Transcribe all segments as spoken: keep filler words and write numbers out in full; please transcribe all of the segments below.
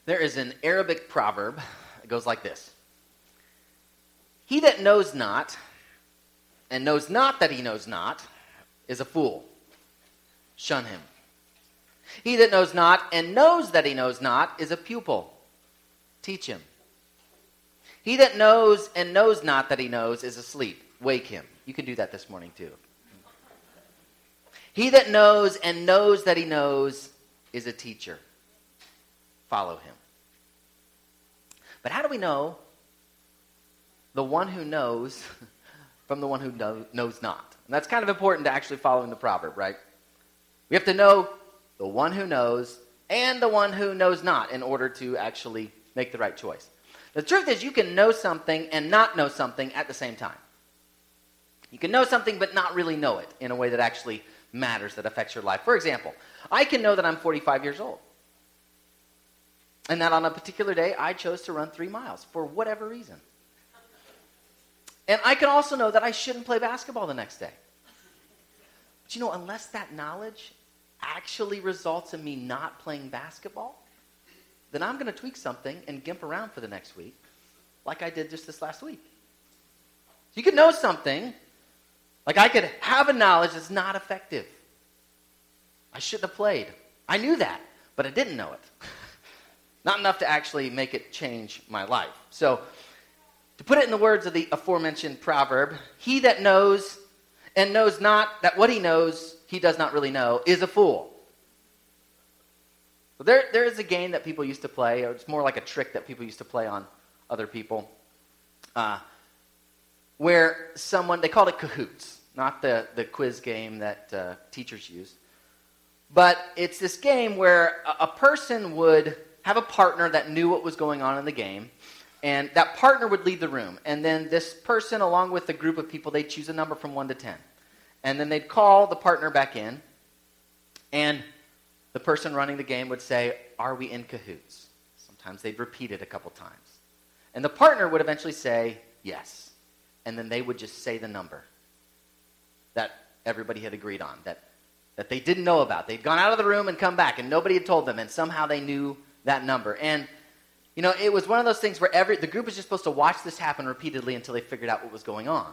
There is an Arabic proverb that goes like this. He that knows not, and knows not that he knows not, is a fool. Shun him. He that knows not, and knows that he knows not, is a pupil. Teach him. He that knows and knows not that he knows is asleep. Wake him. You can do that this morning too. He that knows and knows that he knows is a teacher. Follow him. But how do we know the one who knows from the one who know, knows not? And that's kind of important to actually following the proverb, right? We have to know the one who knows and the one who knows not in order to actually make the right choice. The truth is you can know something and not know something at the same time. You can know something but not really know it in a way that actually matters, that affects your life. For example, I can know that I'm forty-five years old. And that on a particular day, I chose to run three miles for whatever reason. And I can also know that I shouldn't play basketball the next day. But you know, unless that knowledge actually results in me not playing basketball, then I'm going to tweak something and gimp around for the next week, like I did just this last week. You could know something, like I could have a knowledge that's not effective. I shouldn't have played. I knew that, but I didn't know it. Not enough to actually make it change my life. So, to put it in the words of the aforementioned proverb, he that knows and knows not that what he knows he does not really know is a fool. So there, there is a game that people used to play, or it's more like a trick that people used to play on other people, uh, where someone, they called it Cahoots, not the, the quiz game that uh, teachers use. But it's this game where a, a person would have a partner that knew what was going on in the game, and that partner would leave the room. And then this person, along with a group of people, they'd choose a number from one to ten. And then they'd call the partner back in, and the person running the game would say, "Are we in cahoots?" Sometimes they'd repeat it a couple times. And the partner would eventually say, "Yes." And then they would just say the number that everybody had agreed on, that, that they didn't know about. They'd gone out of the room and come back, and nobody had told them, and somehow they knew that number. And, you know, it was one of those things where every the group was just supposed to watch this happen repeatedly until they figured out what was going on.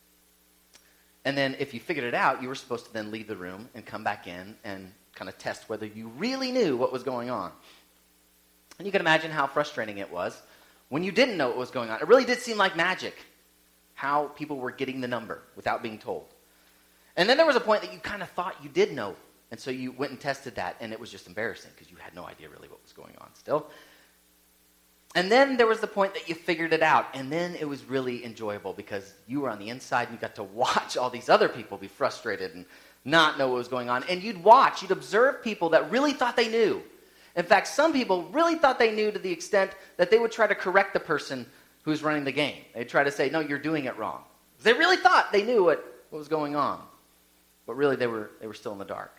And then if you figured it out, you were supposed to then leave the room and come back in and kind of test whether you really knew what was going on. And you can imagine how frustrating it was when you didn't know what was going on. It really did seem like magic, how people were getting the number without being told. And then there was a point that you kind of thought you did know, and so you went and tested that, and it was just embarrassing because you had no idea really what was going on still. And then there was the point that you figured it out, and then it was really enjoyable because you were on the inside and you got to watch all these other people be frustrated and not know what was going on. And you'd watch, you'd observe people that really thought they knew. In fact, some people really thought they knew to the extent that they would try to correct the person who's running the game. They'd try to say, "No, you're doing it wrong." They really thought they knew what, what was going on. But really, they were they were still in the dark.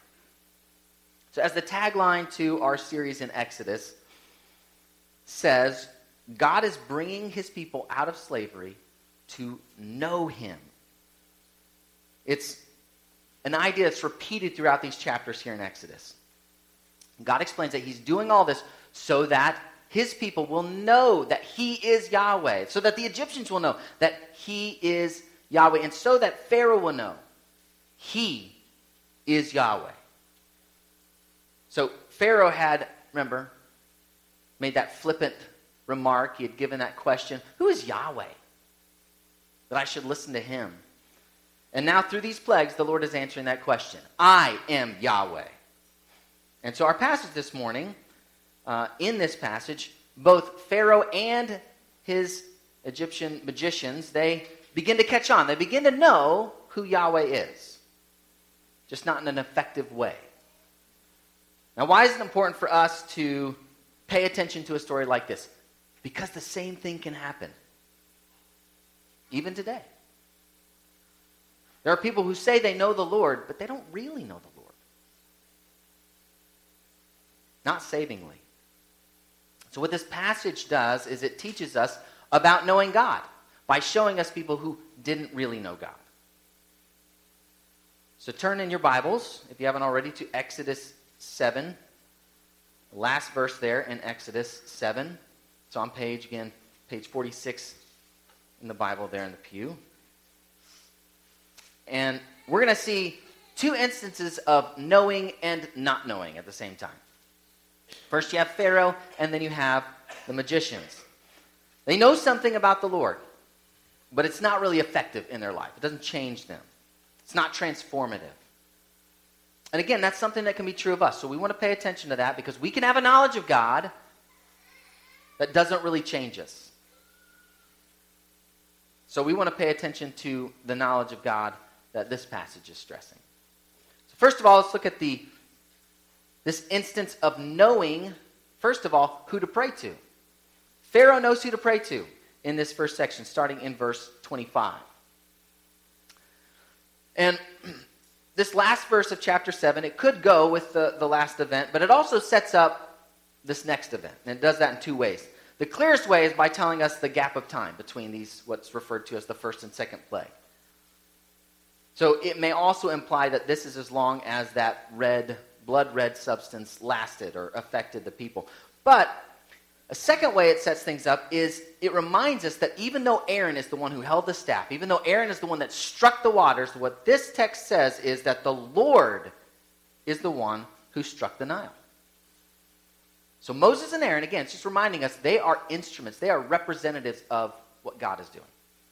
So as the tagline to our series in Exodus says, God is bringing his people out of slavery to know him. It's an idea that's repeated throughout these chapters here in Exodus. God explains that he's doing all this so that his people will know that he is Yahweh, so that the Egyptians will know that he is Yahweh, and so that Pharaoh will know he is Yahweh. So Pharaoh had, remember, made that flippant remark. He had given that question, "Who is Yahweh? That I should listen to him." And now through these plagues, the Lord is answering that question. I am Yahweh. And so our passage this morning, uh, in this passage, both Pharaoh and his Egyptian magicians, they begin to catch on. They begin to know who Yahweh is, just not in an effective way. Now, why is it important for us to pay attention to a story like this? Because the same thing can happen, even today. There are people who say they know the Lord, but they don't really know the Lord. Not savingly. So what this passage does is it teaches us about knowing God by showing us people who didn't really know God. So turn in your Bibles, if you haven't already, to Exodus seven. Last verse there in Exodus seven. It's on page, again, page forty-six in the Bible there in the pew. And we're going to see two instances of knowing and not knowing at the same time. First you have Pharaoh, and then you have the magicians. They know something about the Lord, but it's not really effective in their life. It doesn't change them. It's not transformative. And again, that's something that can be true of us. So we want to pay attention to that because we can have a knowledge of God that doesn't really change us. So we want to pay attention to the knowledge of God that this passage is stressing. So first of all, let's look at the this instance of knowing, first of all, who to pray to. Pharaoh knows who to pray to in this first section, starting in verse twenty-five. And this last verse of chapter seven, it could go with the, the last event, but it also sets up this next event. And it does that in two ways. The clearest way is by telling us the gap of time between these, what's referred to as the first and second plague. So it may also imply that this is as long as that red, blood red substance lasted or affected the people. But a second way it sets things up is it reminds us that even though Aaron is the one who held the staff, even though Aaron is the one that struck the waters, what this text says is that the Lord is the one who struck the Nile. So Moses and Aaron, again, it's just reminding us they are instruments. They are representatives of what God is doing.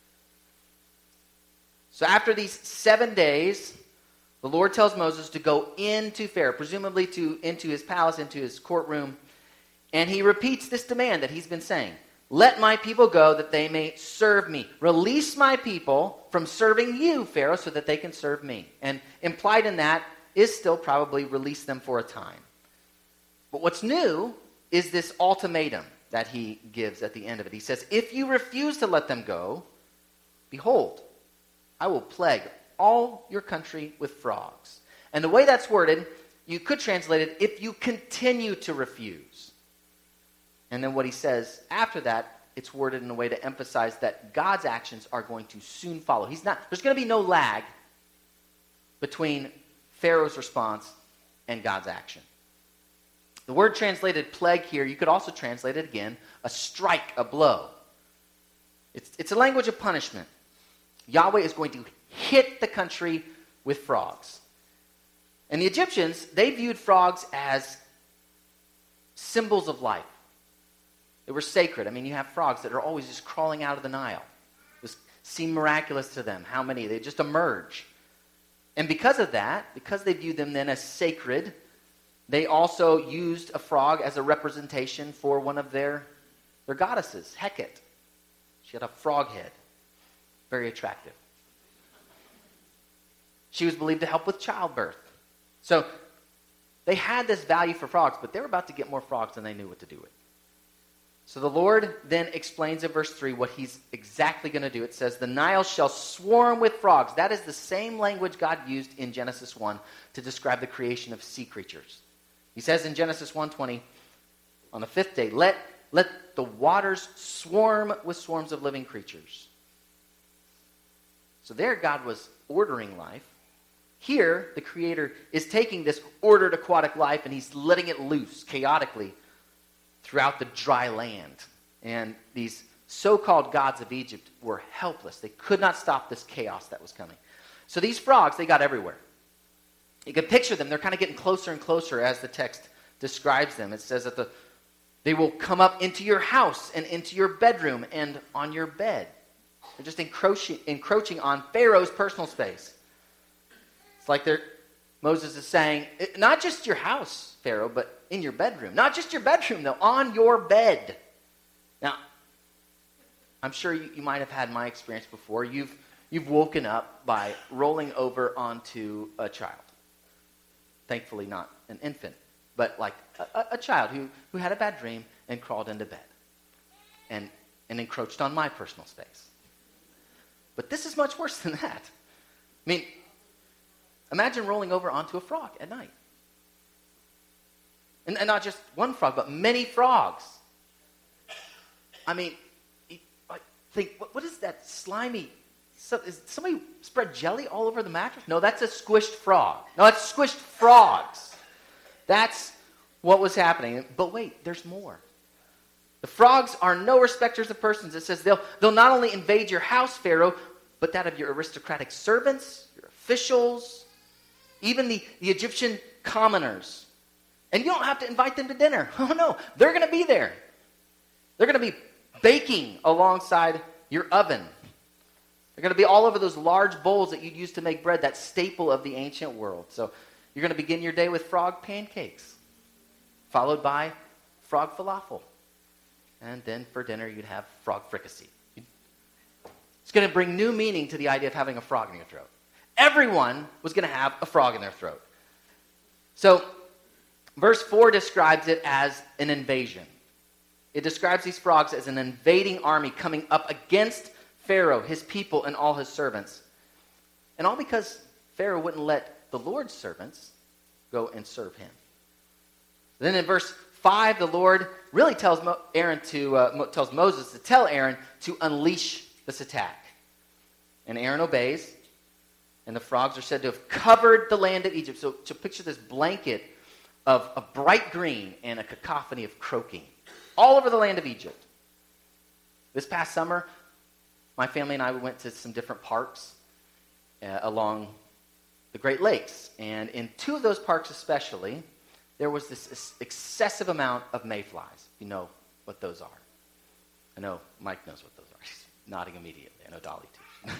So after these seven days, the Lord tells Moses to go into Pharaoh, presumably to into his palace, into his courtroom, and he repeats this demand that he's been saying. Let my people go that they may serve me. Release my people from serving you, Pharaoh, so that they can serve me. And implied in that is still probably release them for a time. But what's new is this ultimatum that he gives at the end of it. He says, if you refuse to let them go, behold, I will plague all your country with frogs. And the way that's worded, you could translate it, if you continue to refuse. And then what he says after that, it's worded in a way to emphasize that God's actions are going to soon follow. He's not, there's going to be no lag between Pharaoh's response and God's action. The word translated plague here, you could also translate it again, a strike, a blow. It's, it's a language of punishment. Yahweh is going to hit the country with frogs. And the Egyptians, they viewed frogs as symbols of life. They were sacred. I mean, you have frogs that are always just crawling out of the Nile. This seemed miraculous to them. How many? They just emerge. And because of that, because they viewed them then as sacred, they also used a frog as a representation for one of their, their goddesses, Hecate. She had a frog head. Very attractive. She was believed to help with childbirth. So they had this value for frogs, but they were about to get more frogs than they knew what to do with. So the Lord then explains in verse three what he's exactly going to do. It says, the Nile shall swarm with frogs. That is the same language God used in Genesis one to describe the creation of sea creatures. He says in Genesis one twenty, on the fifth day, let, let the waters swarm with swarms of living creatures. So there God was ordering life. Here, the Creator is taking this ordered aquatic life and he's letting it loose chaotically throughout the dry land. And these so-called gods of Egypt were helpless. They could not stop this chaos that was coming. So these frogs, they got everywhere. You can picture them. They're kind of getting closer and closer as the text describes them. It says that the, they will come up into your house and into your bedroom and on your bed. They're just encroaching, encroaching on Pharaoh's personal space. It's like they're, Moses is saying, not just your house, Pharaoh, but in your bedroom. Not just your bedroom, though, on your bed. Now, I'm sure you, you might have had my experience before. You've, you've woken up by rolling over onto a child. Thankfully not an infant, but like a, a child who, who had a bad dream and crawled into bed and, and encroached on my personal space. But this is much worse than that. I mean, imagine rolling over onto a frog at night. And, and not just one frog, but many frogs. I mean, I think, what, what is that slimy, so, is somebody spread jelly all over the mattress? No, that's a squished frog. No, that's squished frogs. That's what was happening. But wait, there's more. The frogs are no respecters of persons. It says they'll, they'll not only invade your house, Pharaoh, but that of your aristocratic servants, your officials, even the, the Egyptian commoners. And you don't have to invite them to dinner. Oh no, they're going to be there. They're going to be baking alongside your oven. They're going to be all over those large bowls that you'd use to make bread, that staple of the ancient world. So you're going to begin your day with frog pancakes, followed by frog falafel. And then for dinner, you'd have frog fricassee. It's going to bring new meaning to the idea of having a frog in your throat. Everyone was going to have a frog in their throat. So verse four describes it as an invasion. It describes these frogs as an invading army coming up against Pharaoh, his people, and all his servants. And all because Pharaoh wouldn't let the Lord's servants go and serve him. Then in verse five, the Lord really tells Mo- Aaron to uh, tells Moses to tell Aaron to unleash this attack. And Aaron obeys, and the frogs are said to have covered the land of Egypt. So, so picture this blanket of a bright green and a cacophony of croaking all over the land of Egypt. This past summer, my family and I we went to some different parks uh, along the Great Lakes. And in two of those parks especially, there was this excessive amount of mayflies. You know what those are. I know Mike knows what those are. He's nodding immediately. I know Dolly too.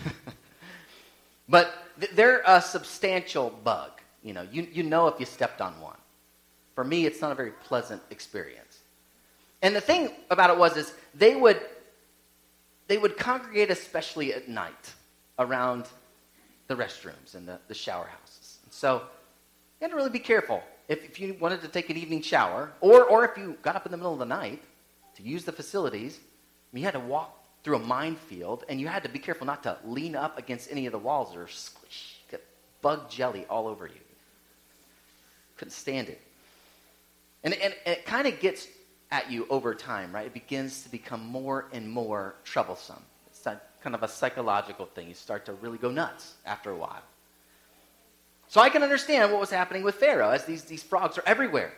But th- they're a substantial bug. You know, you, you know if you stepped on one. For me, it's not a very pleasant experience. And the thing about it was is they would they would congregate especially at night around the restrooms and the, the shower houses. And so you had to really be careful. If, if you wanted to take an evening shower, or, or if you got up in the middle of the night to use the facilities, you had to walk through a minefield, and you had to be careful not to lean up against any of the walls or squish, get bug jelly all over you. Couldn't stand it. And, and, and it kind of gets at you over time, right? It begins to become more and more troublesome. It's that kind of a psychological thing. You start to really go nuts after a while. So I can understand what was happening with Pharaoh, as these, these frogs are everywhere.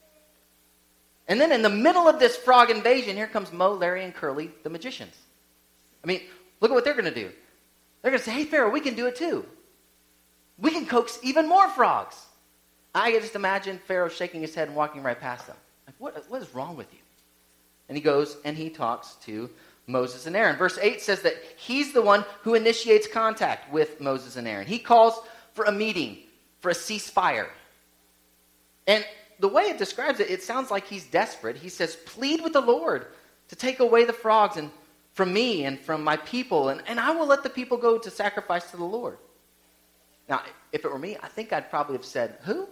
And then in the middle of this frog invasion, here comes Mo, Larry, and Curly, the magicians. I mean, look at what they're going to do. They're going to say, hey, Pharaoh, we can do it too. We can coax even more frogs. I can just imagine Pharaoh shaking his head and walking right past them. Like, what, what is wrong with you? And he goes and he talks to Moses and Aaron. Verse eight says that he's the one who initiates contact with Moses and Aaron. He calls for a meeting, for a ceasefire. And the way it describes it, it sounds like he's desperate. He says, plead with the Lord to take away the frogs and from me and from my people, and, and I will let the people go to sacrifice to the Lord. Now, if it were me, I think I'd probably have said, who?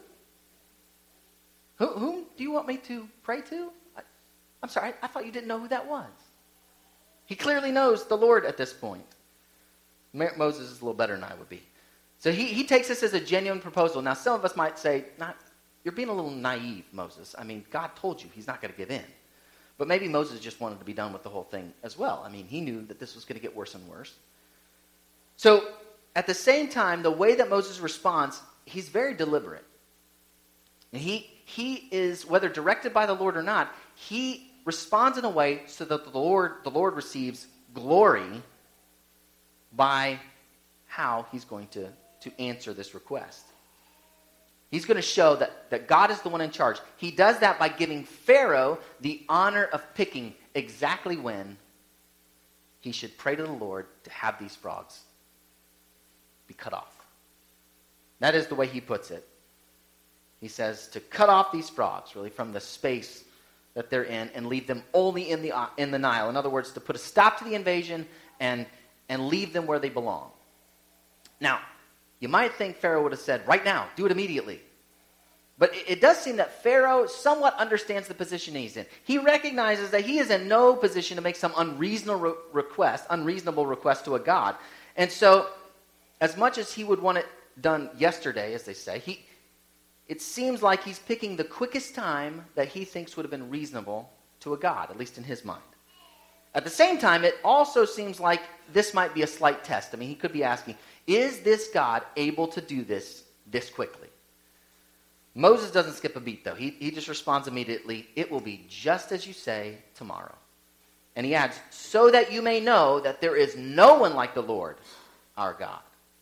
Who whom do you want me to pray to? I, I'm sorry, I, I thought you didn't know who that was. He clearly knows the Lord at this point. Moses is a little better than I would be. So he, he takes this as a genuine proposal. Now, some of us might say, not, you're being a little naive, Moses. I mean, God told you he's not going to give in. But maybe Moses just wanted to be done with the whole thing as well. I mean, he knew that this was going to get worse and worse. So, at the same time, the way that Moses responds, he's very deliberate. And he, he is, whether directed by the Lord or not, he responds in a way so that the Lord, the Lord receives glory by how he's going to, to answer this request. He's going to show that, that God is the one in charge. He does that by giving Pharaoh the honor of picking exactly when he should pray to the Lord to have these frogs be cut off. That is the way he puts it. He says to cut off these frogs, really, from the space that they're in and leave them only in the, in the Nile. In other words, to put a stop to the invasion and, and leave them where they belong. Now, you might think Pharaoh would have said, right now, do it immediately. But it, it does seem that Pharaoh somewhat understands the position he's in. He recognizes that he is in no position to make some unreasonable request, unreasonable request to a god. And so, as much as he would want it done yesterday, as they say, he, it seems like he's picking the quickest time that he thinks would have been reasonable to a god, at least in his mind. At the same time, it also seems like this might be a slight test. I mean, he could be asking, is this God able to do this this quickly? Moses doesn't skip a beat, though. He, he just responds immediately, "It will be just as you say tomorrow." And he adds, "So that you may know that there is no one like the Lord, our God."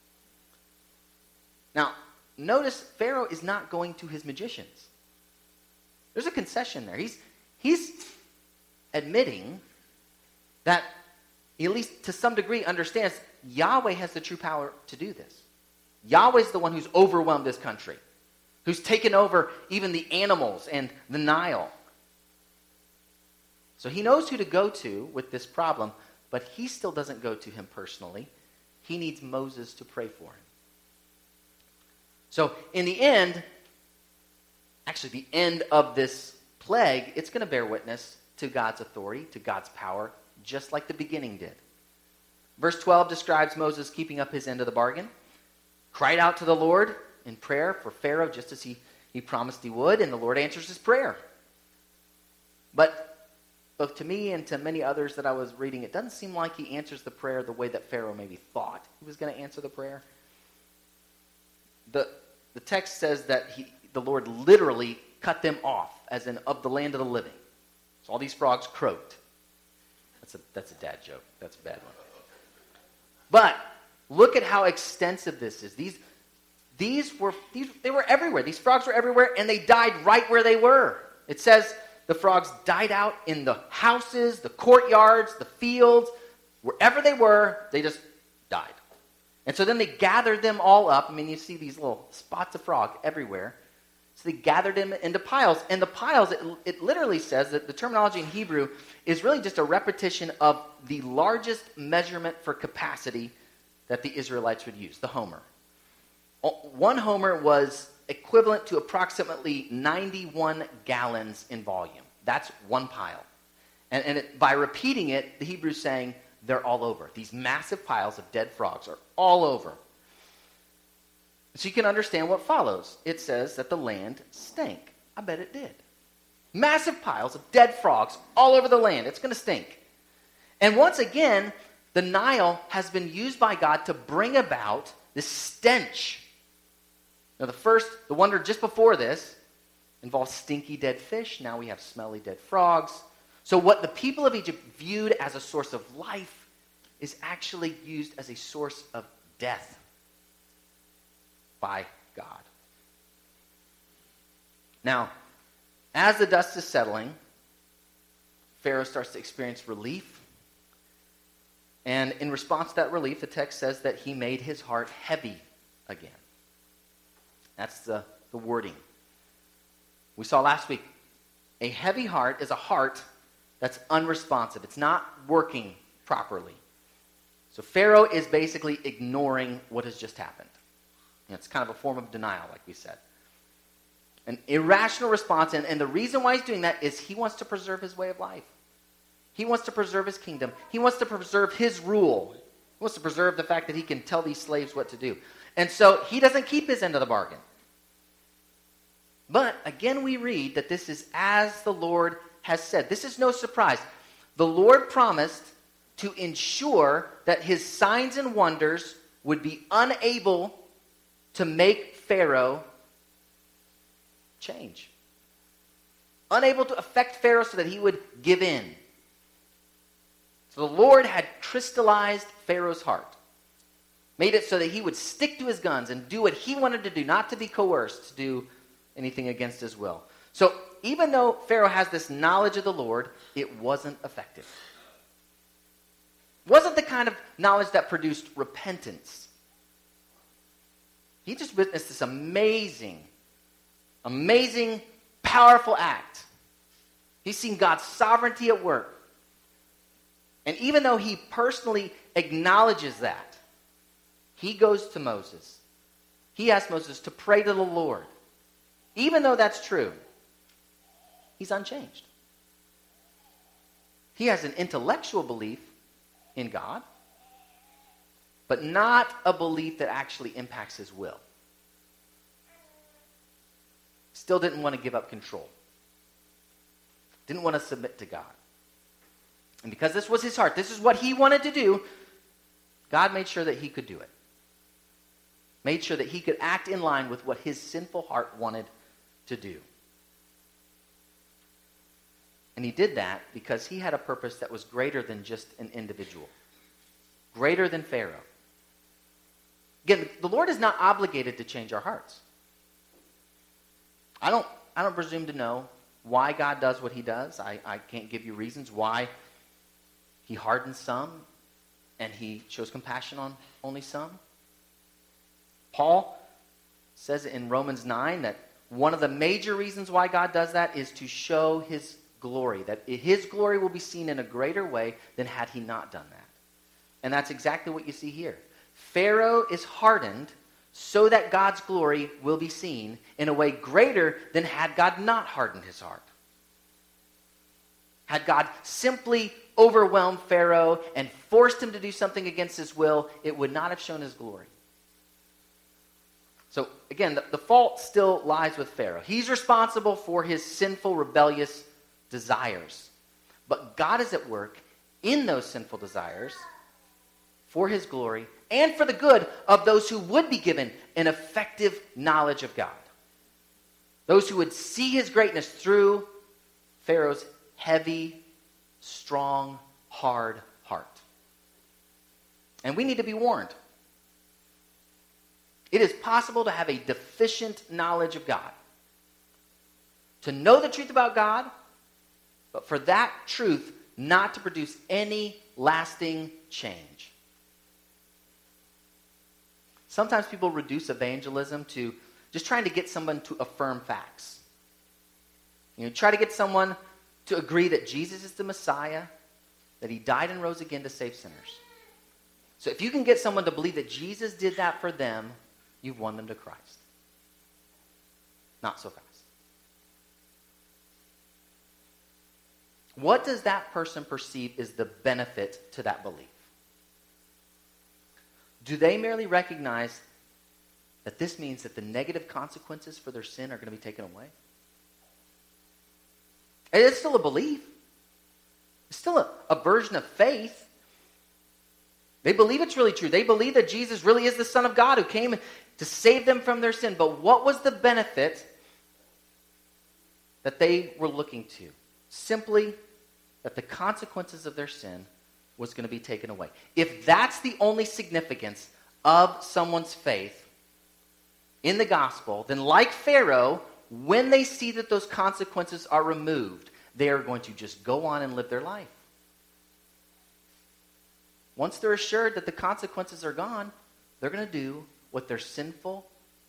Now, notice Pharaoh is not going to his magicians. There's a concession there. He's, he's admitting that, at least to some degree, understands Yahweh has the true power to do this. Yahweh's the one who's overwhelmed this country, who's taken over even the animals and the Nile. So he knows who to go to with this problem, but he still doesn't go to him personally. He needs Moses to pray for him. So in the end, actually the end of this plague, it's going to bear witness to God's authority, to God's power, just like the beginning did. Verse twelve describes Moses keeping up his end of the bargain. Cried out to the Lord in prayer for Pharaoh, just as he, he promised he would, and the Lord answers his prayer. But both to me and to many others that I was reading, it doesn't seem like he answers the prayer the way that Pharaoh maybe thought he was going to answer the prayer. The, the text says that he, the Lord literally cut them off, as in of the land of the living. So all these frogs croaked. That's a, that's a dad joke. That's a bad one. But look at how extensive this is. These, these were these, they were everywhere. These frogs were everywhere, and they died right where they were. It says the frogs died out in the houses, the courtyards, the fields. Wherever they were, they just died. And so then they gathered them all up. I mean, you see these little spots of frog everywhere. So they gathered them into piles. And the piles, it, it literally says that the terminology in Hebrew is really just a repetition of the largest measurement for capacity that the Israelites would use, the homer. One homer was equivalent to approximately ninety-one gallons in volume. That's one pile. And, and it, by repeating it, the Hebrew's saying they're all over. These massive piles of dead frogs are all over. So you can understand what follows. It says that the land stank. I bet it did. Massive piles of dead frogs all over the land. It's going to stink. And once again, the Nile has been used by God to bring about this stench. Now the first, the wonder just before this, involves stinky dead fish. Now we have smelly dead frogs. So what the people of Egypt viewed as a source of life is actually used as a source of death by God. Now, as the dust is settling, Pharaoh starts to experience relief. And in response to that relief, the text says that he made his heart heavy again. That's the, the wording. We saw last week, a heavy heart is a heart that's unresponsive. It's not working properly. So Pharaoh is basically ignoring what has just happened. You know, it's kind of a form of denial, like we said. An irrational response, and, and the reason why he's doing that is he wants to preserve his way of life. He wants to preserve his kingdom. He wants to preserve his rule. He wants to preserve the fact that he can tell these slaves what to do. And so he doesn't keep his end of the bargain. But again, we read that this is as the Lord has said. This is no surprise. The Lord promised to ensure that his signs and wonders would be unable to make Pharaoh change. Unable to affect Pharaoh so that he would give in. So the Lord had crystallized Pharaoh's heart. Made it so that he would stick to his guns and do what he wanted to do, not to be coerced to do anything against his will. So even though Pharaoh has this knowledge of the Lord, it wasn't effective. It wasn't the kind of knowledge that produced repentance. He just witnessed this amazing, amazing, powerful act. He's seen God's sovereignty at work. And even though he personally acknowledges that, he goes to Moses. He asks Moses to pray to the Lord. Even though that's true, he's unchanged. He has an intellectual belief in God, but not a belief that actually impacts his will. Still didn't want to give up control. Didn't want to submit to God. And because this was his heart, this is what he wanted to do, God made sure that he could do it. Made sure that he could act in line with what his sinful heart wanted to do. And he did that because he had a purpose that was greater than just an individual, greater than Pharaoh. Again, the Lord is not obligated to change our hearts. I don't, I don't presume to know why God does what he does. I, I can't give you reasons why he hardens some and he shows compassion on only some. Paul says in Romans nine that one of the major reasons why God does that is to show his glory, that his glory will be seen in a greater way than had he not done that. And that's exactly what you see here. Pharaoh is hardened so that God's glory will be seen in a way greater than had God not hardened his heart. Had God simply overwhelmed Pharaoh and forced him to do something against his will, it would not have shown his glory. So again, the, the fault still lies with Pharaoh. He's responsible for his sinful, rebellious desires. But God is at work in those sinful desires for his glory and for the good of those who would be given an effective knowledge of God. Those who would see his greatness through Pharaoh's heavy, strong, hard heart. And we need to be warned. It is possible to have a deficient knowledge of God. To know the truth about God, but for that truth not to produce any lasting change. Sometimes people reduce evangelism to just trying to get someone to affirm facts. You know, try to get someone to agree that Jesus is the Messiah, that he died and rose again to save sinners. So if you can get someone to believe that Jesus did that for them, you've won them to Christ. Not so fast. What does that person perceive is the benefit to that belief? Do they merely recognize that this means that the negative consequences for their sin are going to be taken away? And it's still a belief. It's still a, a version of faith. They believe it's really true. They believe that Jesus really is the Son of God who came to save them from their sin. But what was the benefit that they were looking to? Simply that the consequences of their sin was going to be taken away. If that's the only significance of someone's faith in the gospel, then like Pharaoh, when they see that those consequences are removed, they are going to just go on and live their life. Once they're assured that the consequences are gone, they're going to do what their sinful,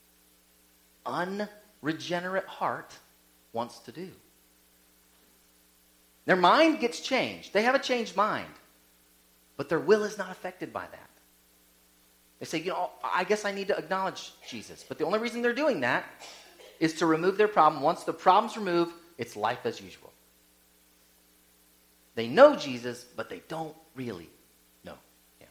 unregenerate heart wants to do. Their mind gets changed. They have a changed mind. But their will is not affected by that. They say, you know, I guess I need to acknowledge Jesus. But the only reason they're doing that is to remove their problem. Once the problem's removed, it's life as usual. They know Jesus, but they don't really know him.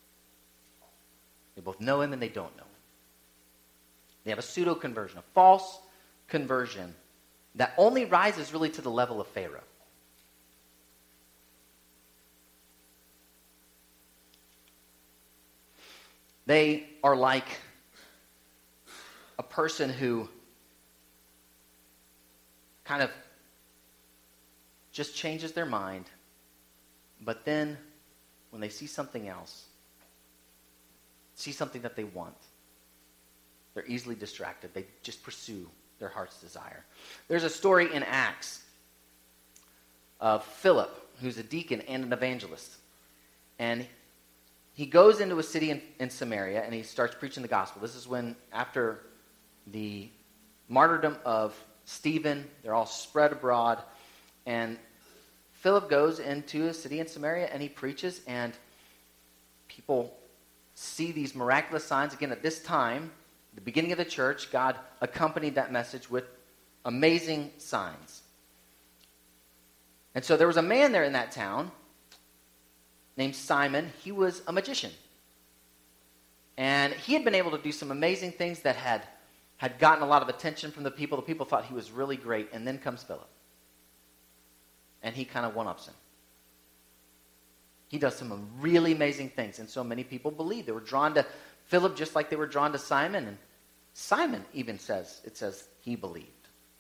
They both know him and they don't know him. They have a pseudo-conversion, a false conversion that only rises really to the level of Pharaoh. They are like a person who kind of just changes their mind, but then when they see something else, see something that they want, they're easily distracted. They just pursue their heart's desire. There's a story in Acts of Philip, who's a deacon and an evangelist. And he goes into a city in, in Samaria and he starts preaching the gospel. This is when, after the martyrdom of Stephen, they're all spread abroad. And Philip goes into a city in Samaria and he preaches, and people see these miraculous signs. Again, at this time, the beginning of the church, God accompanied that message with amazing signs. And so there was a man there in that town named Simon. He was a magician. And he had been able to do some amazing things that had, had gotten a lot of attention from the people. The people thought he was really great. And then comes Philip. And he kind of one-ups him. He does some really amazing things. And so many people believe. They were drawn to Philip just like they were drawn to Simon. And Simon even says, it says he believed.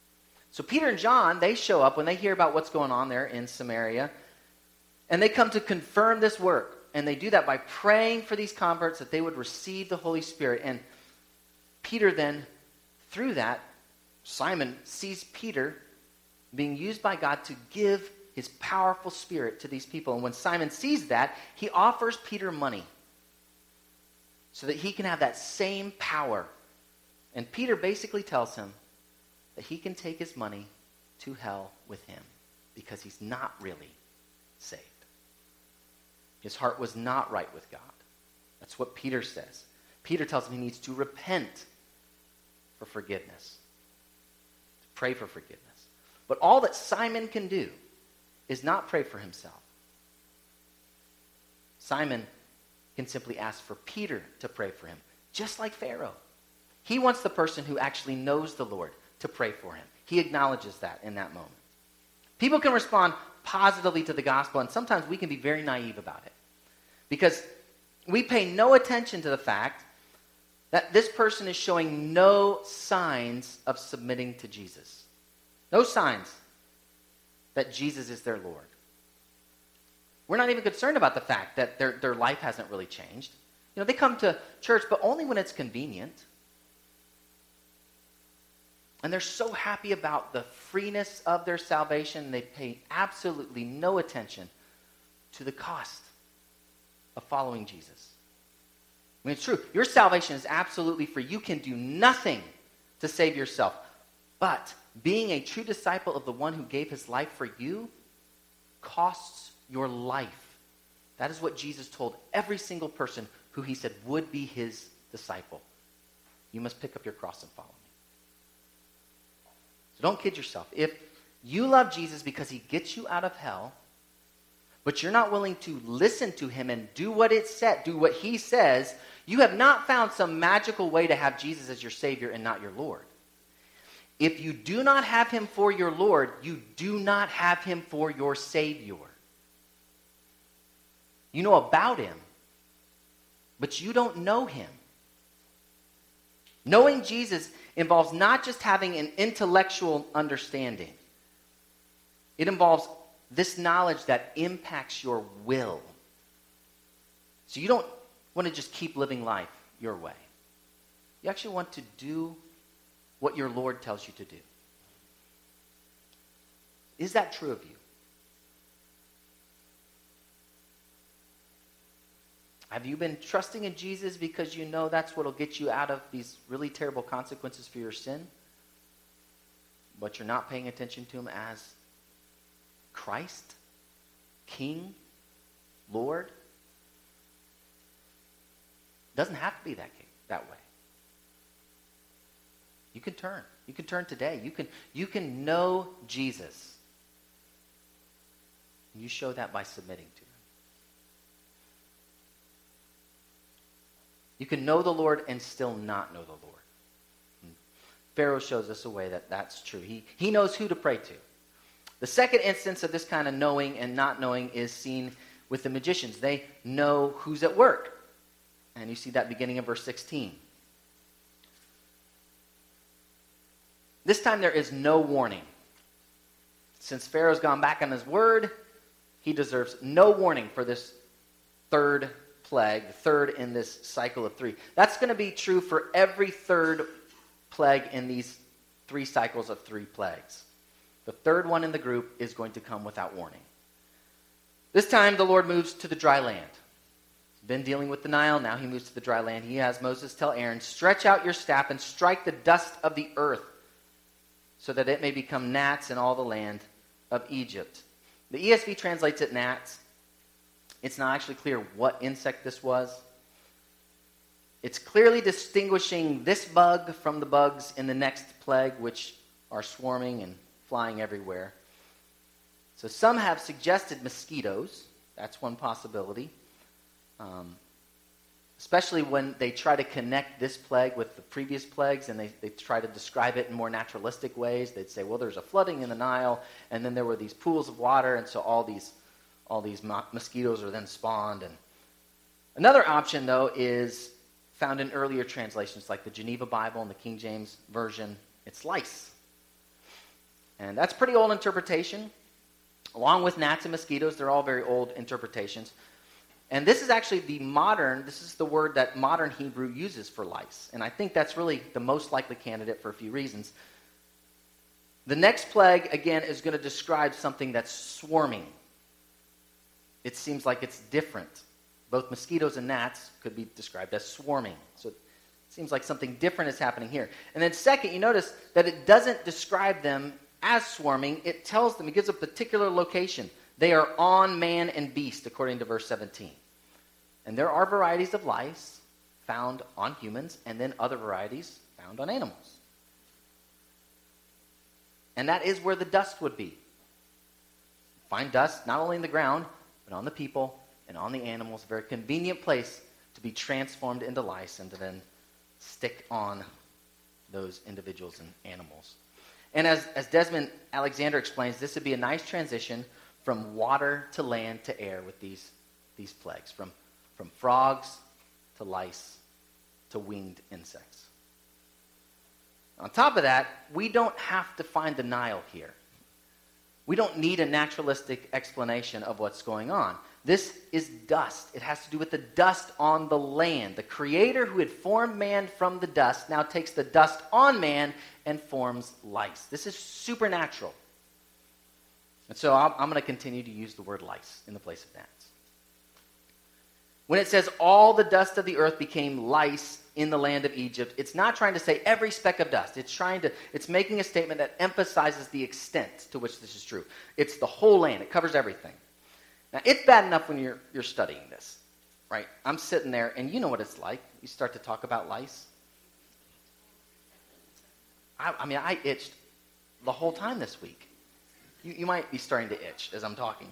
So Peter and John, they show up when they hear about what's going on there in Samaria, and they come to confirm this work. And they do that by praying for these converts that they would receive the Holy Spirit. And Peter then, through that, Simon sees Peter being used by God to give his powerful spirit to these people. And when Simon sees that, he offers Peter money so that he can have that same power. And Peter basically tells him that he can take his money to hell with him because he's not really saved. His heart was not right with God. That's what Peter says. Peter tells him he needs to repent for forgiveness, to pray for forgiveness. But all that Simon can do is not pray for himself. Simon can simply ask for Peter to pray for him, just like Pharaoh. He wants the person who actually knows the Lord to pray for him. He acknowledges that in that moment. People can respond positively to the gospel, and sometimes we can be very naive about it because we pay no attention to the fact that this person is showing no signs of submitting to Jesus. No signs that Jesus is their Lord. We're not even concerned about the fact that their, their life hasn't really changed. You know, they come to church, but only when it's convenient. And they're so happy about the freeness of their salvation, they pay absolutely no attention to the cost of following Jesus. I mean, it's true. Your salvation is absolutely free. You can do nothing to save yourself. But being a true disciple of the one who gave his life for you costs your life. That is what Jesus told every single person who he said would be his disciple. You must pick up your cross and follow me. So don't kid yourself. If you love Jesus because he gets you out of hell, but you're not willing to listen to him and do what it said, do what he says, you have not found some magical way to have Jesus as your Savior and not your Lord. If you do not have him for your Lord, you do not have him for your Savior. You know about him, but you don't know him. Knowing Jesus involves not just having an intellectual understanding. It involves this knowledge that impacts your will. So you don't want to just keep living life your way. You actually want to do what your Lord tells you to do. Is that true of you? Have you been trusting in Jesus because you know that's what will get you out of these really terrible consequences for your sin? But you're not paying attention to him as Christ, King, Lord? It doesn't have to be that, that way. You can turn. You can turn today. You can, you can know Jesus. You show that by submitting to him. You can know the Lord and still not know the Lord. And Pharaoh shows us a way that that's true. He, he knows who to pray to. The second instance of this kind of knowing and not knowing is seen with the magicians. They know who's at work. And you see that beginning in verse sixteen. This time there is no warning. Since Pharaoh's gone back on his word, he deserves no warning for this third plague, the third in this cycle of three. That's going to be true for every third plague in these three cycles of three plagues. The third one in the group is going to come without warning. This time the Lord moves to the dry land. He's been dealing with the Nile, now he moves to the dry land. He has Moses tell Aaron, stretch out your staff and strike the dust of the earth so that it may become gnats in all the land of Egypt. The E S V translates it gnats. It's not actually clear what insect this was. It's clearly distinguishing this bug from the bugs in the next plague, which are swarming and flying everywhere. So some have suggested mosquitoes. That's one possibility. Um, especially when they try to connect this plague with the previous plagues and they, they try to describe it in more naturalistic ways. They'd say, well, there's a flooding in the Nile, and then there were these pools of water, and so all these all these mo- mosquitoes are then spawned. And another option, though, is found in earlier translations like the Geneva Bible and the King James Version. It's lice. And that's pretty old interpretation. Along with gnats and mosquitoes, they're all very old interpretations. And this is actually the modern, this is the word that modern Hebrew uses for lice. And I think that's really the most likely candidate for a few reasons. The next plague, again, is going to describe something that's swarming. It seems like it's different. Both mosquitoes and gnats could be described as swarming. So it seems like something different is happening here. And then second, you notice that it doesn't describe them as swarming. It tells them, it gives a particular location. They are on man and beast, according to verse seventeen. And there are varieties of lice found on humans, and then other varieties found on animals. And that is where the dust would be. Find dust not only in the ground, but on the people and on the animals. A very convenient place to be transformed into lice and to then stick on those individuals and animals. And as, as Desmond Alexander explains, this would be a nice transition from water to land to air with these, these plagues, from, from frogs to lice to winged insects. On top of that, we don't have to find the Nile here. We don't need a naturalistic explanation of what's going on. This is dust. It has to do with the dust on the land. The Creator who had formed man from the dust now takes the dust on man and forms lice. This is supernatural. And so I'm, I'm going to continue to use the word lice in the place of gnats. When it says all the dust of the earth became lice in the land of Egypt, it's not trying to say every speck of dust. It's trying to, it's making a statement that emphasizes the extent to which this is true. It's the whole land. It covers everything. Now, it's bad enough when you're you're studying this, right? I'm sitting there, and you know what it's like. You start to talk about lice. I, I mean, I itched the whole time this week. You, you might be starting to itch as I'm talking.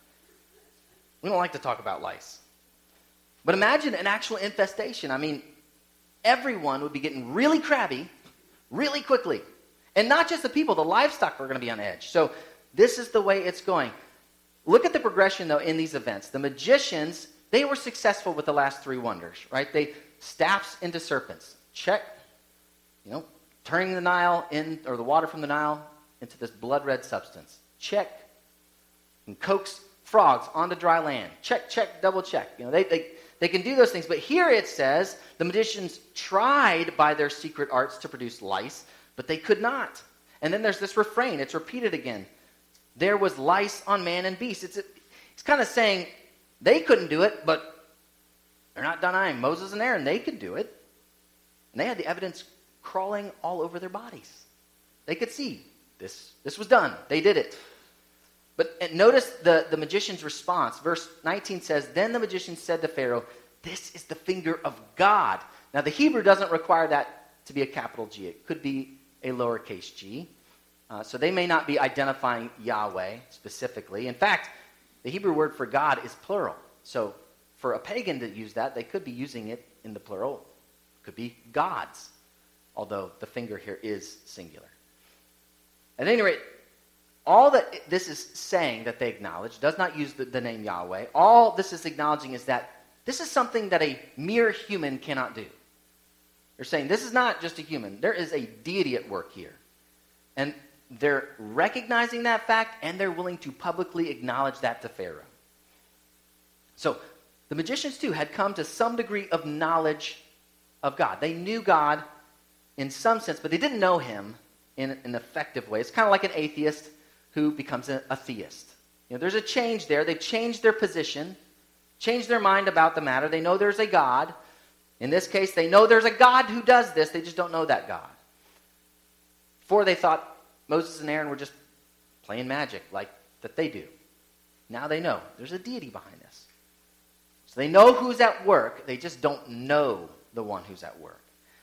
We don't like to talk about lice. But imagine an actual infestation. I mean, everyone would be getting really crabby really quickly. And not just the people, the livestock were going to be on edge. So this is the way it's going. Look at the progression, though, in these events. The magicians, they were successful with the last three wonders, right? They staffs into serpents. Check, you know, turning the Nile in, or the water from the Nile into this blood-red substance. Check. And coax frogs onto dry land. Check, check, double check. You know, they, they, they can do those things. But here it says the magicians tried by their secret arts to produce lice, but they could not. And then there's this refrain. It's repeated again. There was lice on man and beast. It's, it's kind of saying they couldn't do it, but they're not denying Moses and Aaron. They could do it. And they had the evidence crawling all over their bodies. They could see this, this was done. They did it. But notice the, the magician's response. Verse nineteen says, then the magician said to Pharaoh, this is the finger of God. Now the Hebrew doesn't require that to be a capital G. It could be a lowercase g. Uh, so they may not be identifying Yahweh specifically. In fact, the Hebrew word for God is plural. So for a pagan to use that, they could be using it in the plural. It could be gods, although the finger here is singular. At any rate, all that this is saying that they acknowledge does not use the, the name Yahweh. All this is acknowledging is that this is something that a mere human cannot do. They're saying this is not just a human. There is a deity at work here. And they're recognizing that fact, and they're willing to publicly acknowledge that to Pharaoh. So the magicians, too, had come to some degree of knowledge of God. They knew God in some sense, but they didn't know him in an effective way. It's kind of like an atheist who becomes a, a theist. You know, there's a change there. They've changed their position, changed their mind about the matter. They know there's a God. In this case, they know there's a God who does this. They just don't know that God. Before they thought Moses and Aaron were just playing magic like that they do. Now they know there's a deity behind this. So they know who's at work. They just don't know the one who's at work.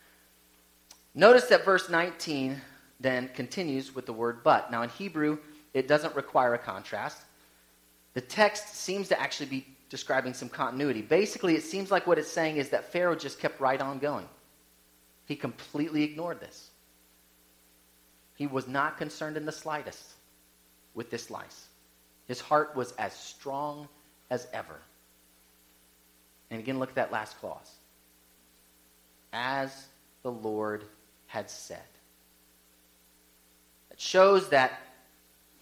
Notice that verse nineteen then continues with the word but. Now in Hebrew, it doesn't require a contrast. The text seems to actually be describing some continuity. Basically, it seems like what it's saying is that Pharaoh just kept right on going. He completely ignored this. He was not concerned in the slightest with this lice. His heart was as strong as ever. And again, look at that last clause. As the Lord had said. It shows that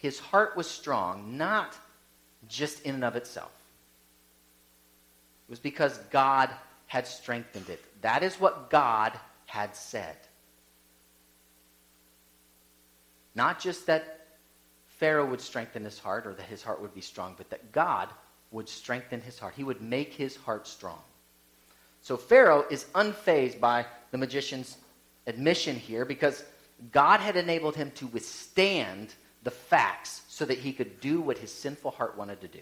his heart was strong, not just in and of itself. It was because God had strengthened it. That is what God had said. Not just that Pharaoh would strengthen his heart or that his heart would be strong, but that God would strengthen his heart. He would make his heart strong. So Pharaoh is unfazed by the magician's admission here because God had enabled him to withstand the facts so that he could do what his sinful heart wanted to do.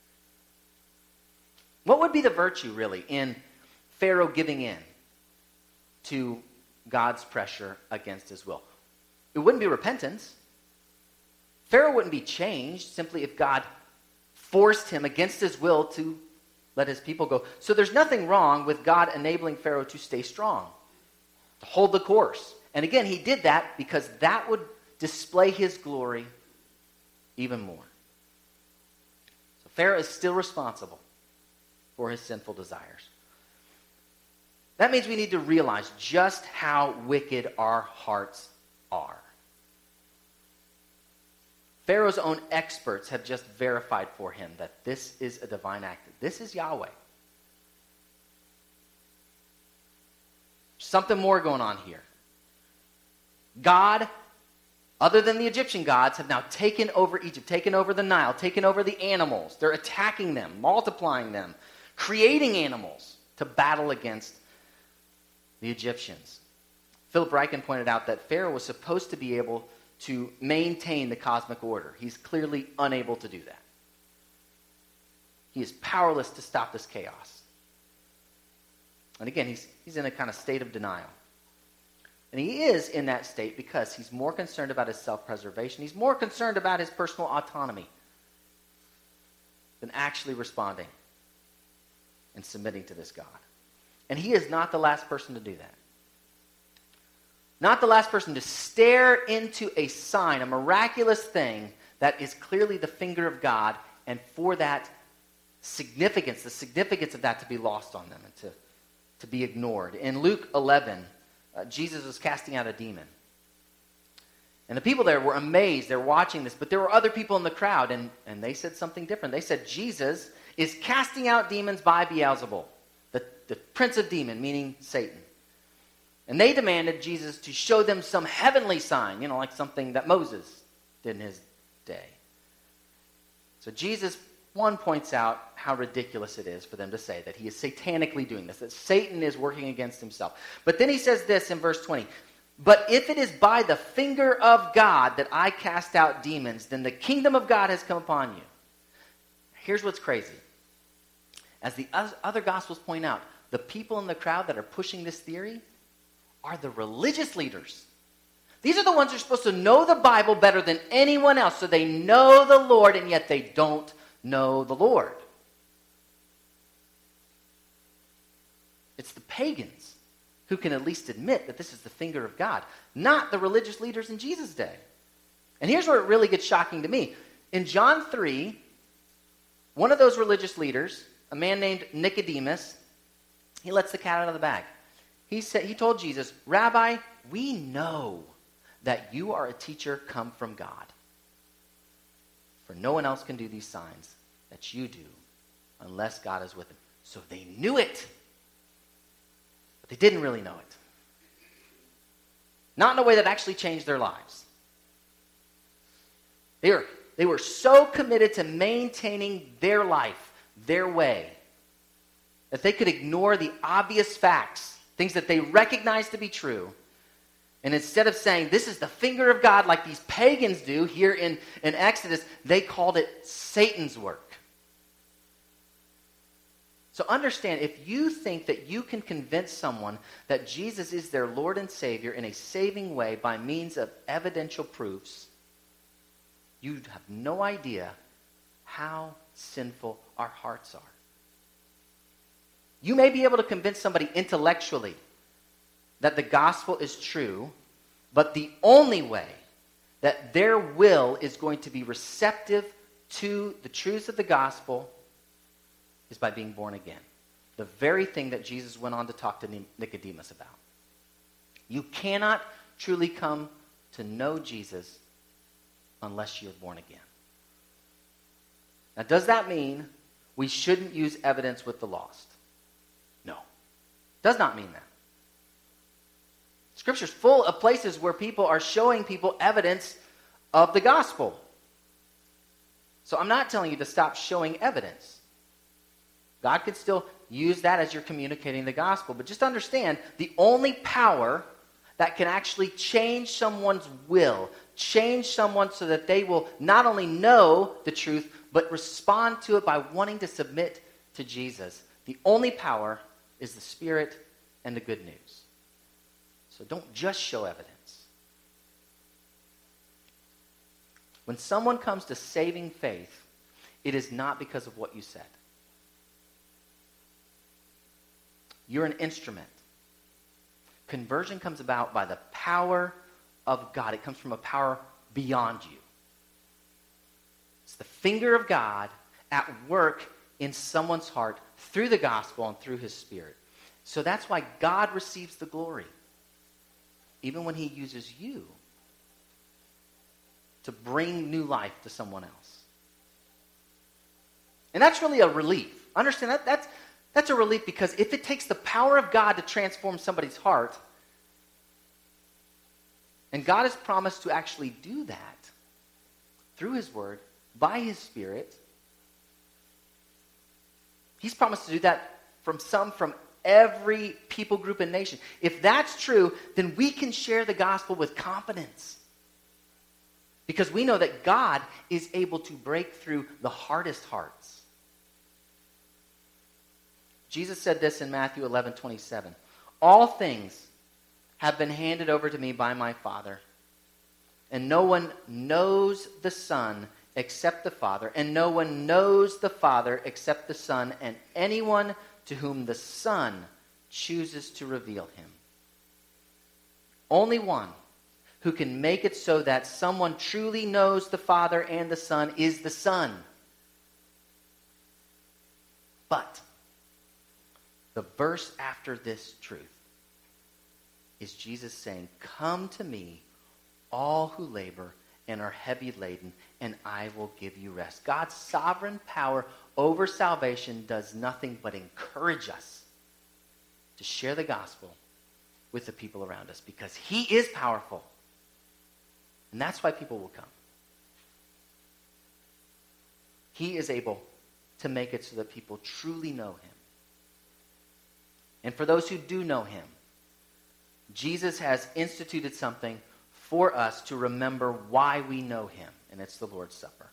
What would be the virtue, really, in Pharaoh giving in to God's pressure against his will? It wouldn't be repentance. Pharaoh wouldn't be changed simply if God forced him against his will to let his people go. So there's nothing wrong with God enabling Pharaoh to stay strong, to hold the course. And again, he did that because that would display his glory even more. So Pharaoh is still responsible for his sinful desires. That means we need to realize just how wicked our hearts are. Pharaoh's own experts have just verified for him that this is a divine act. This is Yahweh. Something more going on here. God, other than the Egyptian gods, have now taken over Egypt, taken over the Nile, taken over the animals. They're attacking them, multiplying them, creating animals to battle against the Egyptians. Philip Ryken pointed out that Pharaoh was supposed to be able to maintain the cosmic order. He's clearly unable to do that. He is powerless to stop this chaos. And again, he's, he's in a kind of state of denial. And he is in that state because he's more concerned about his self-preservation. He's more concerned about his personal autonomy than actually responding and submitting to this God. And he is not the last person to do that. Not the last person to stare into a sign, a miraculous thing that is clearly the finger of God, and for that significance, the significance of that to be lost on them and to, to be ignored. In Luke eleven, uh, Jesus was casting out a demon. And the people there were amazed. They're watching this, but there were other people in the crowd, and, and they said something different. They said, Jesus is casting out demons by Beelzebul, the, the prince of demons, meaning Satan. And they demanded Jesus to show them some heavenly sign, you know, like something that Moses did in his day. So Jesus, one, points out how ridiculous it is for them to say that he is satanically doing this, that Satan is working against himself. But then he says this in verse twenty, but if it is by the finger of God that I cast out demons, then the kingdom of God has come upon you. Here's what's crazy. As the other Gospels point out, the people in the crowd that are pushing this theory are the religious leaders. These are the ones who are supposed to know the Bible better than anyone else, so they know the Lord, and yet they don't know the Lord. It's the pagans who can at least admit that this is the finger of God, not the religious leaders in Jesus' day. And here's where it really gets shocking to me. In John three, one of those religious leaders, a man named Nicodemus, he lets the cat out of the bag. He said, he told Jesus, Rabbi, we know that you are a teacher come from God. For no one else can do these signs that you do unless God is with him. So they knew it, but they didn't really know it. Not in a way that actually changed their lives. They were, they were so committed to maintaining their life, their way, that they could ignore the obvious facts, things that they recognize to be true. And instead of saying, this is the finger of God like these pagans do here in, in Exodus, they called it Satan's work. So understand, if you think that you can convince someone that Jesus is their Lord and Savior in a saving way by means of evidential proofs, you have no idea how sinful our hearts are. You may be able to convince somebody intellectually that the gospel is true, but the only way that their will is going to be receptive to the truths of the gospel is by being born again. The very thing that Jesus went on to talk to Nicodemus about. You cannot truly come to know Jesus unless you're born again. Now, does that mean we shouldn't use evidence with the lost? No. Does not mean that. Scripture's full of places where people are showing people evidence of the gospel. So I'm not telling you to stop showing evidence. God could still use that as you're communicating the gospel. But just understand, the only power that can actually change someone's will, change someone so that they will not only know the truth, but respond to it by wanting to submit to Jesus. The only power is the Spirit and the good news. So don't just show evidence. When someone comes to saving faith, it is not because of what you said. You're an instrument. Conversion comes about by the power of God. It comes from a power beyond you. It's the finger of God at work in someone's heart through the gospel and through his Spirit. So that's why God receives the glory, even when he uses you to bring new life to someone else. And that's really a relief. Understand that? That's, that's a relief, because if it takes the power of God to transform somebody's heart, and God has promised to actually do that through his word, by his Spirit, he's promised to do that from some, from every people group and nation. If that's true, then we can share the gospel with confidence. Because we know that God is able to break through the hardest hearts. Jesus said this in Matthew eleven twenty-seven. All things have been handed over to me by my Father. And no one knows the Son except the Father. And no one knows the Father except the Son, and anyone to whom the Son chooses to reveal him. Only one who can make it so that someone truly knows the Father and the Son is the Son. But the verse after this truth is Jesus saying, "Come to me, all who labor and are heavy laden, and I will give you rest." God's sovereign power over salvation does nothing but encourage us to share the gospel with the people around us, because he is powerful. And that's why people will come. He is able to make it so that people truly know him. And for those who do know him, Jesus has instituted something for us to remember why we know him, and it's the Lord's Supper.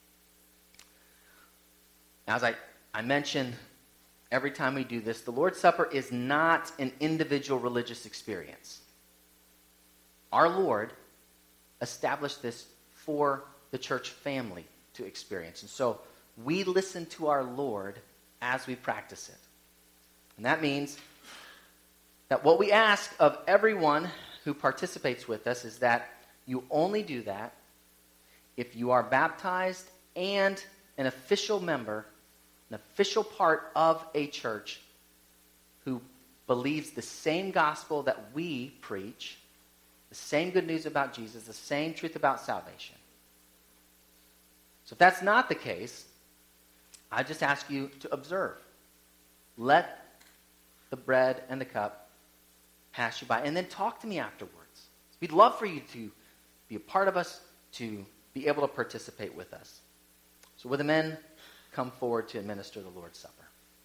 Now, as I, I mentioned, every time we do this, the Lord's Supper is not an individual religious experience. Our Lord established this for the church family to experience. And so we listen to our Lord as we practice it. And that means that what we ask of everyone who participates with us is that you only do that if you are baptized and an official member, an official part of a church who believes the same gospel that we preach, the same good news about Jesus, the same truth about salvation. So if that's not the case, I just ask you to observe. Let the bread and the cup pass you by, and then talk to me afterwards. We'd love for you to be a part of us, to be able to participate with us. So will the men come forward to administer the Lord's Supper?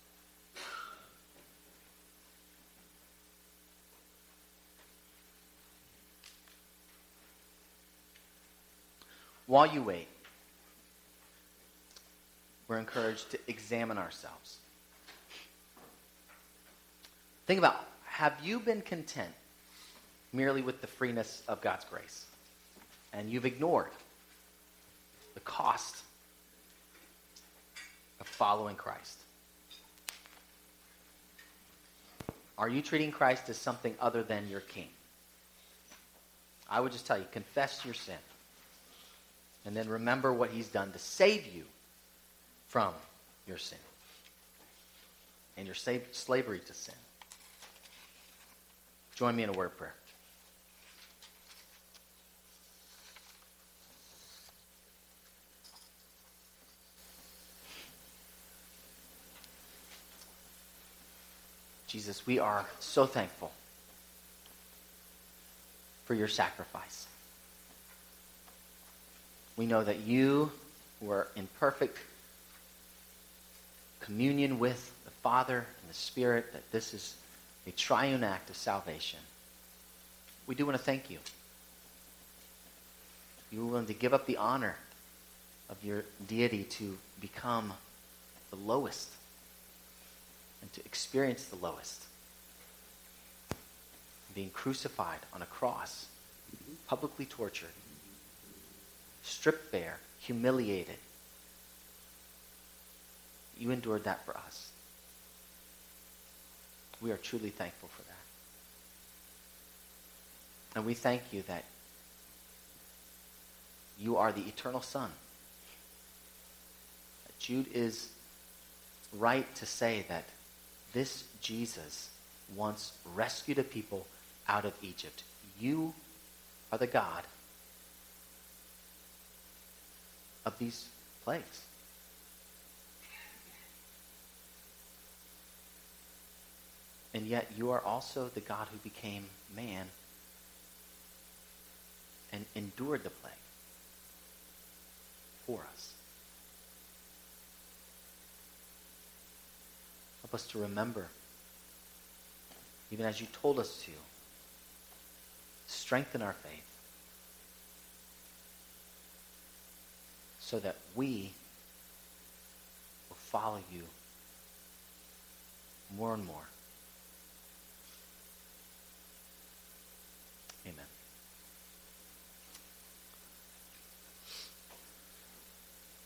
While you wait, we're encouraged to examine ourselves. Think about, have you been content merely with the freeness of God's grace? And you've ignored the cost of following Christ? Are you treating Christ as something other than your king? I would just tell you, confess your sin. And then remember what he's done to save you from your sin and your slavery to sin. Join me in a word of prayer. Jesus, we are so thankful for your sacrifice. We know that you were in perfect communion with the Father and the Spirit, that this is a triune act of salvation. We do want to thank you. You were willing to give up the honor of your deity to become the lowest and to experience the lowest. Being crucified on a cross, publicly tortured, stripped bare, humiliated. You endured that for us. We are truly thankful for that. And we thank you that you are the eternal Son. That Jude is right to say that this Jesus once rescued a people out of Egypt. You are the God of these plagues. And yet you are also the God who became man and endured the plague for us. Help us to remember, even as you told us to, strengthen our faith so that we will follow you more and more.